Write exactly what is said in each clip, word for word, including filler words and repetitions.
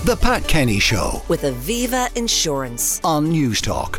The Pat Kenny Show with Aviva Insurance on Newstalk.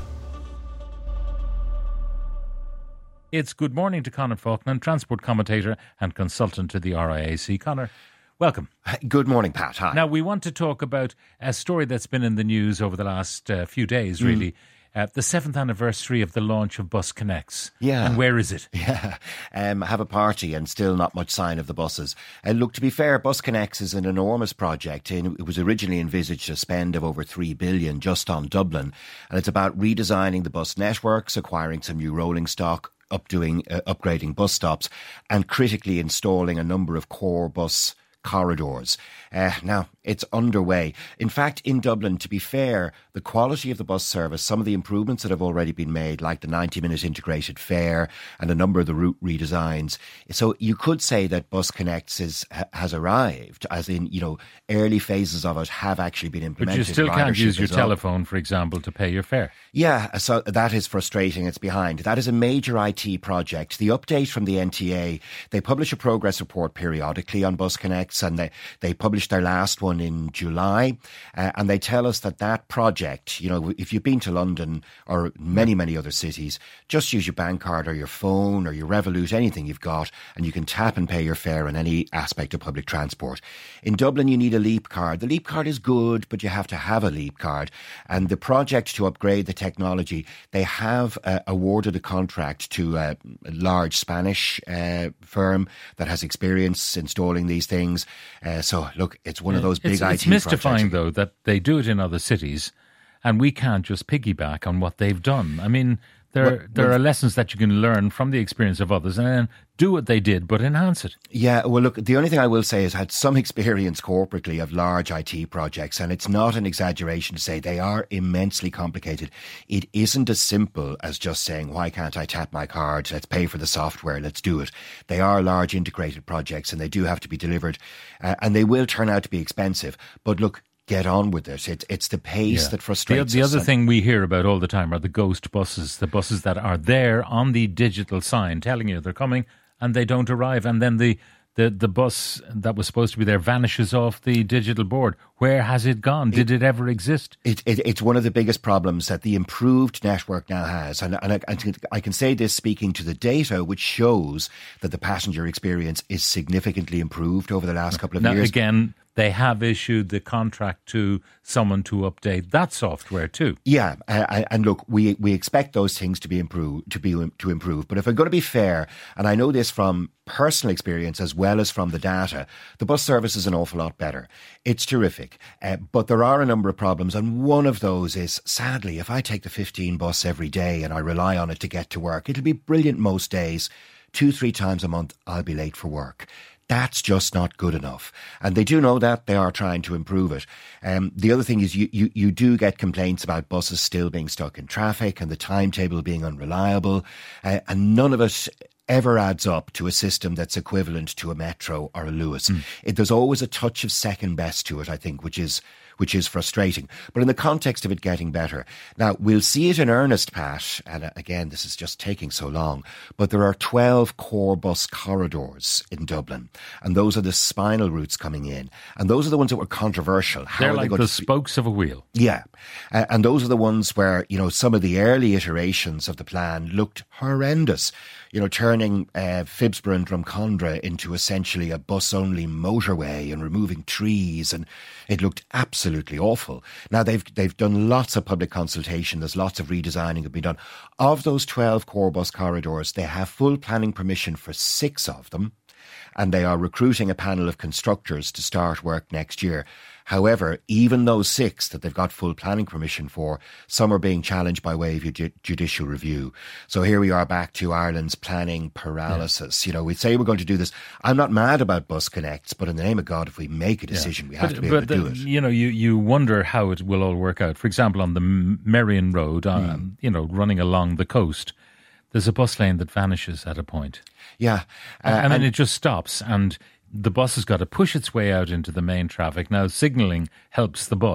It's good morning to Conor Faulkner, transport commentator and consultant to the R I A C. Conor, welcome. Good morning, Pat. Hi. Now, we want to talk about a story that's been in the news over the last uh, few days, really. Mm. Uh, the seventh anniversary of the launch of Bus Connects. Yeah. And where is it? Yeah. Um, have a party and still not much sign of the buses. And uh, look, to be fair, Bus Connects is an enormous project. And it was originally envisaged a spend of over three billion dollars just on Dublin. And it's about redesigning the bus networks, acquiring some new rolling stock, updoing, uh, upgrading bus stops, and critically installing a number of core bus corridors. Uh, now, it's underway. In fact, in Dublin, to be fair, the quality of the bus service, some of the improvements that have already been made, like the ninety minute integrated fare and a number of the route redesigns. So you could say that Bus Connects is, has arrived, as in, you know, early phases of it have actually been implemented. But you still can't use your telephone, for example, to pay your fare. Yeah, so that is frustrating. It's behind. That is a major I T project. The update from the N T A, they publish a progress report periodically on Bus Connects, and they, they published their last one in July, uh, and they tell us that that project, you know, if you've been to London or many, many other cities, just use your bank card or your phone or your Revolut, anything you've got, and you can tap and pay your fare on any aspect of public transport. In Dublin, you need a Leap card. The Leap card is good, but you have to have a Leap card. And the project to upgrade the technology, they have uh, awarded a contract to a large Spanish uh, firm that has experience installing these things. Uh, so, look, it's one of those big it's, I T It's mystifying, projects. though, that they do it in other cities and we can't just piggyback on what they've done. I mean, there, well, there well, are lessons that you can learn from the experience of others and then do what they did, but enhance it. Yeah, well, look, the only thing I will say is I had some experience corporately of large I T projects, and it's not an exaggeration to say they are immensely complicated. It isn't as simple as just saying, why can't I tap my card? Let's pay for the software. Let's do it. They are large integrated projects, and they do have to be delivered, uh, and they will turn out to be expensive. But look, get on with it. It's, it's the pace yeah. that frustrates the, the us. The other thing we hear about all the time are the ghost buses, the buses that are there on the digital sign telling you they're coming and they don't arrive. And then the, the, the bus that was supposed to be there vanishes off the digital board. Where has it gone? Did it, it ever exist? It, it, it's one of the biggest problems that the improved network now has. And, and I, I can say this speaking to the data, which shows that the passenger experience is significantly improved over the last couple of now, years. Again, they have issued the contract to someone to update that software too. Yeah, uh, and look, we we expect those things to be improved, to be to improve. But if I'm going to be fair, and I know this from personal experience as well as from the data, the bus service is an awful lot better. It's terrific, uh, but there are a number of problems, and one of those is, sadly, if I take the fifteen bus every day and I rely on it to get to work, it'll be brilliant most days. Two, three times a month, I'll be late for work. That's just not good enough. And they do know that. They are trying to improve it. Um, the other thing is you, you, you do get complaints about buses still being stuck in traffic and the timetable being unreliable. Uh, and none of it ever adds up to a system that's equivalent to a Metro or a Lewis. Mm. It, there's always a touch of second best to it, I think, which is which is frustrating. But in the context of it getting better, now we'll see it in earnest, Pat, and again, this is just taking so long, but there are twelve core bus corridors in Dublin, and those are the spinal routes coming in, and those are the ones that were controversial. How They're like they the spokes of a wheel. Yeah, uh, and those are the ones where, you know, some of the early iterations of the plan looked horrendous. You know, turning uh, Phibsborough and Drumcondra into essentially a bus-only motorway and removing trees, and it looked absolutely awful. Now, they've they've done lots of public consultation. There's lots of redesigning have been done. Of those twelve core bus corridors, they have full planning permission for six of them, and they are recruiting a panel of constructors to start work next year. However, even those six that they've got full planning permission for, some are being challenged by way of ju- judicial review. So here we are back to Ireland's planning paralysis. Yeah. You know, we say we're going to do this. I'm not mad about Bus Connects, but in the name of God, if we make a decision, yeah. we have but, to be but able to the, do it. You know, you, you wonder how it will all work out. For example, on the Merrion Road, um, mm. you know, running along the coast, there's a bus lane that vanishes at a point. Yeah. Uh, and, and then it just stops, and the bus has got to push its way out into the main traffic. Now, signalling helps the bus,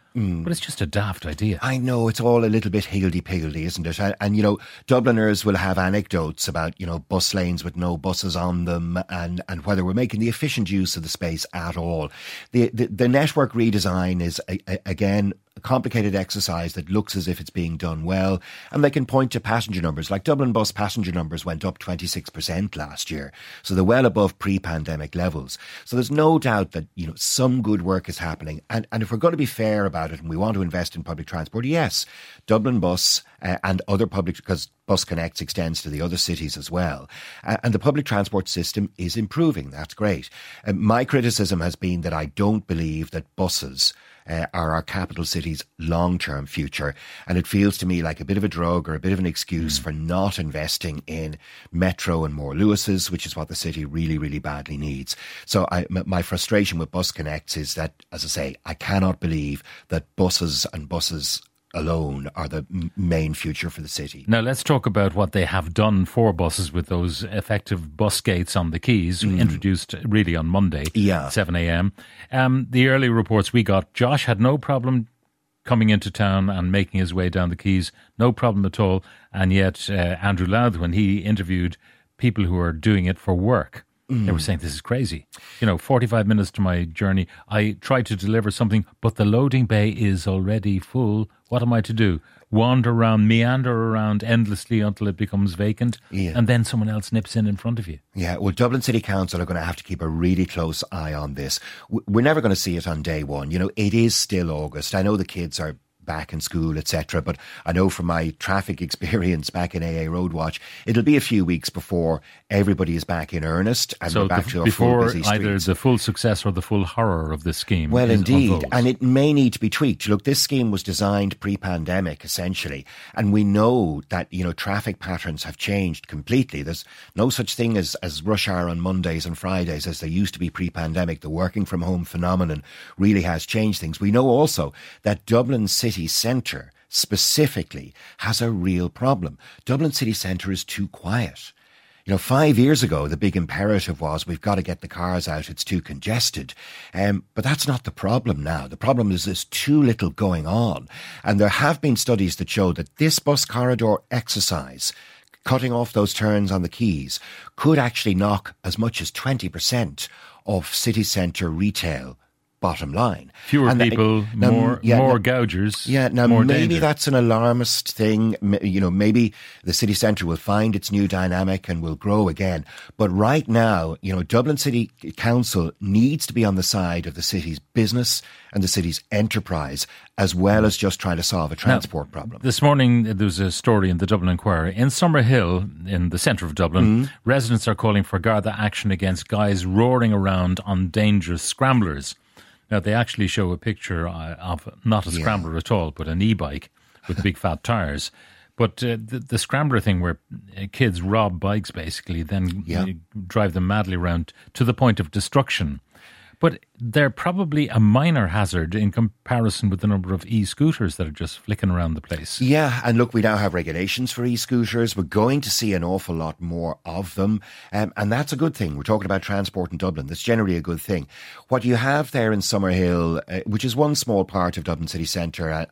Mm. But it's just a daft idea. I know, it's all a little bit higgledy-piggledy, isn't it? And, and, you know, Dubliners will have anecdotes about, you know, bus lanes with no buses on them and, and whether we're making the efficient use of the space at all. The, the, the network redesign is, a, a, again, a complicated exercise that looks as if it's being done well, and they can point to passenger numbers. Like Dublin bus passenger numbers went up twenty-six percent last year, so they're well above pre-pandemic levels. So there's no doubt that, you know, some good work is happening, and, and if we're going to be fair about it and we want to invest in public transport, yes, Dublin bus uh, and other public, because Bus Connects extends to the other cities as well, uh, and the public transport system is improving. That's great. Uh, my criticism has been that I don't believe that buses Uh, are our capital city's long-term future. And it feels to me like a bit of a drug or a bit of an excuse mm. for not investing in Metro and more Lewis's, which is what the city really, really badly needs. So I, m- my frustration with Bus Connects is that, as I say, I cannot believe that buses and buses alone are the m- main future for the city. Now let's talk about what they have done for buses with those effective bus gates on the quays, mm. introduced really on Monday, yeah. seven a.m. Um, the early reports we got, Josh had no problem coming into town and making his way down the quays, no problem at all. And yet uh, Andrew Louth, when he interviewed people who are doing it for work, Mm. they were saying, this is crazy. You know, forty-five minutes to my journey. I tried to deliver something, but the loading bay is already full. What am I to do? Wander around, meander around endlessly until it becomes vacant, yeah. and then someone else nips in in front of you. Yeah, well, Dublin City Council are going to have to keep a really close eye on this. We're never going to see it on day one. You know, it is still August. I know the kids are back in school, et cetera. But I know from my traffic experience back in A A Roadwatch, it'll be a few weeks before everybody is back in earnest and so we're back the, to a before full busy streets. Either the full success or the full horror of this scheme. Well, indeed, unfolds. And it may need to be tweaked. Look, this scheme was designed pre-pandemic, essentially, and we know that, you know, traffic patterns have changed completely. There's no such thing as, as rush hour on Mondays and Fridays as there used to be pre-pandemic. The working from home phenomenon really has changed things. We know also that Dublin city centre specifically has a real problem. Dublin city centre is too quiet. You know, five years ago, the big imperative was we've got to get the cars out, it's too congested. Um, but that's not the problem now. The problem is there's too little going on. And there have been studies that show that this bus corridor exercise, cutting off those turns on the quays, could actually knock as much as twenty percent of city centre retail bottom line. Fewer and people, that, now, more yeah, more now, gougers, yeah, now more maybe danger. That's an alarmist thing. You know, maybe the city centre will find its new dynamic and will grow again. But right now, you know, Dublin City Council needs to be on the side of the city's business and the city's enterprise, as well as just trying to solve a transport now, problem. This morning, there was a story in the Dublin Inquirer. In Summerhill, in the centre of Dublin, mm. residents are calling for Garda action against guys roaring around on dangerous scramblers. Now, they actually show a picture uh, of not a scrambler yeah. at all, but an e-bike with big fat tyres. But uh, the, the scrambler thing where kids rob bikes, basically, then yeah. drive them madly around to the point of destruction. But they're probably a minor hazard in comparison with the number of e-scooters that are just flicking around the place. Yeah, and look, we now have regulations for e-scooters. We're going to see an awful lot more of them. Um, and that's a good thing. We're talking about transport in Dublin. That's generally a good thing. What you have there in Summerhill, uh, which is one small part of Dublin city centre, and,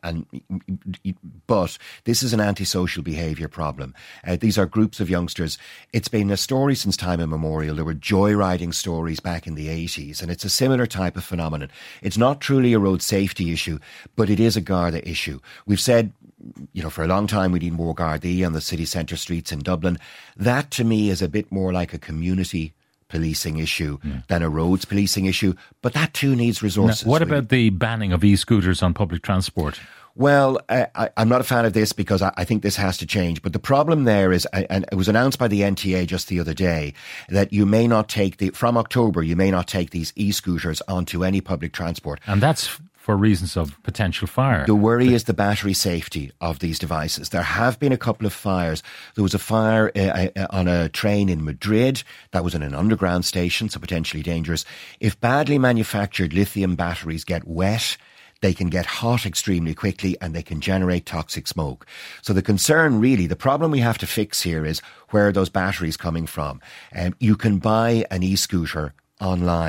and but this is an antisocial behaviour problem. Uh, these are groups of youngsters. It's been a story since time immemorial. There were joyriding stories back in the eighties, and it's a similar type of phenomenon. It's not truly a road safety issue, but it is a Garda issue. We've said, you know, for a long time we need more Gardaí on the city centre streets in Dublin. That to me is a bit more like a community policing issue yeah. than a roads policing issue, but that too needs resources. Now, what really. about the banning of e-scooters on public transport? Well, uh, I, I'm not a fan of this because I, I think this has to change. But the problem there is, and it was announced by the N T A just the other day, that you may not take the, from October, you may not take these e-scooters onto any public transport. And that's for reasons of potential fire. The worry is the battery safety of these devices. There have been a couple of fires. There was a fire uh, uh, on a train in Madrid that was in an underground station, so potentially dangerous. If badly manufactured lithium batteries get wet, they can get hot extremely quickly and they can generate toxic smoke. So the concern really, the problem we have to fix here is where are those batteries coming from? Um, you can buy an e-scooter online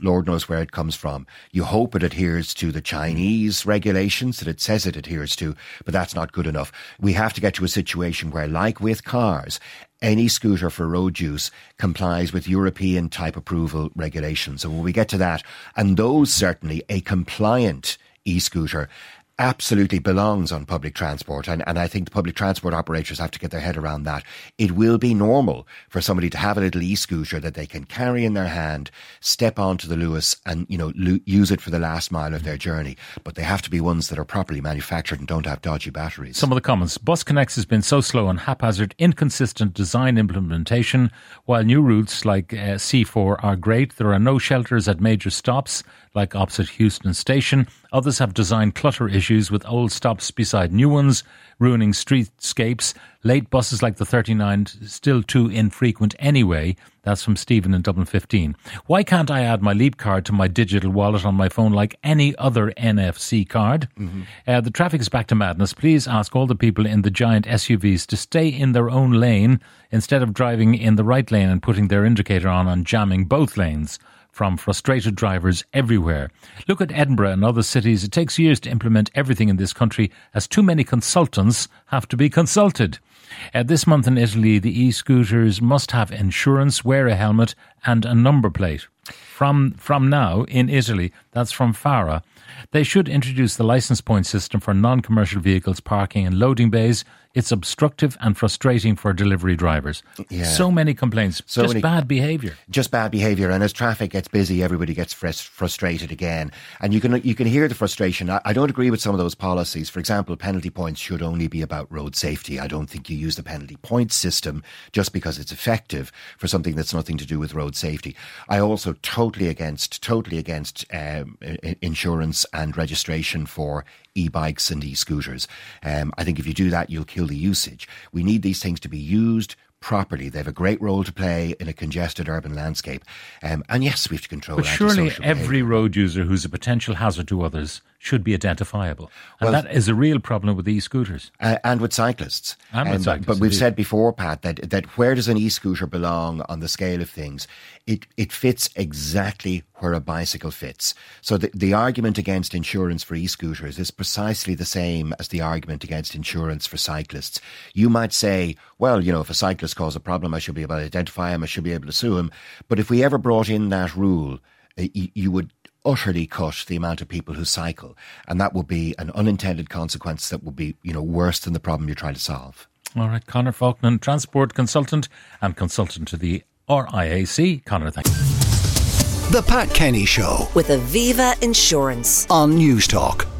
Lord knows where it comes from. You hope it adheres to the Chinese regulations that it says it adheres to, but that's not good enough. We have to get to a situation where, like with cars, any scooter for road use complies with European type approval regulations. So when we get to that, and those certainly, a compliant e-scooter absolutely belongs on public transport, and, and I think the public transport operators have to get their head around that. It will be normal for somebody to have a little e-scooter that they can carry in their hand, step onto the Lewis and, you know, lo- use it for the last mile of their journey. But they have to be ones that are properly manufactured and don't have dodgy batteries. Some of the comments. Bus Connects has been so slow and haphazard, inconsistent design implementation. While new routes like uh, C four are great, there are no shelters at major stops like opposite Houston Station. Others have design clutter issues with old stops beside new ones, ruining streetscapes. Late buses like the thirty-nine, still too infrequent anyway. That's from Stephen in Dublin fifteen. Why can't I add my Leap card to my digital wallet on my phone like any other N F C card? Mm-hmm. Uh, the traffic is back to madness. Please ask all the people in the giant S U Vs to stay in their own lane instead of driving in the right lane and putting their indicator on and jamming both lanes. From frustrated drivers everywhere. Look at Edinburgh and other cities. It takes years to implement everything in this country as too many consultants have to be consulted. Uh, this month in Italy, the e-scooters must have insurance, wear a helmet and a number plate. From from now in Italy, that's from Farah, they should introduce the licence point system for non-commercial vehicles parking in loading bays. It's obstructive and frustrating for delivery drivers. Yeah. So many complaints. So just many, bad behaviour. Just bad behaviour. And as traffic gets busy, everybody gets fr- frustrated again. And you can you can hear the frustration. I, I don't agree with some of those policies. For example, penalty points should only be about road safety. I don't think you use the penalty points system just because it's effective for something that's nothing to do with road safety. I also totally against, totally against um, insurance and registration for e-bikes and e-scooters. Um, I think if you do that, you'll kill the usage. We need these things to be used properly. They have a great role to play in a congested urban landscape. Um, and yes, we have to control But surely every behavior. road user who's a potential hazard to others should be identifiable. And well, that is a real problem with e-scooters. Uh, and with cyclists. And with um, cyclists. But we've indeed. said before, Pat, that, that where does an e-scooter belong on the scale of things? It it fits exactly where a bicycle fits. So the, the argument against insurance for e-scooters is precisely the same as the argument against insurance for cyclists. You might say, well, you know, if a cyclist causes a problem, I should be able to identify him, I should be able to sue him. But if we ever brought in that rule, uh, you, you would utterly cut the amount of people who cycle. And that would be an unintended consequence that would be, you know, worse than the problem you're trying to solve. All right, Conor Faulkner, transport consultant and consultant to the R I A C. Conor, thank you. The Pat Kenny Show with Aviva Insurance on News Talk.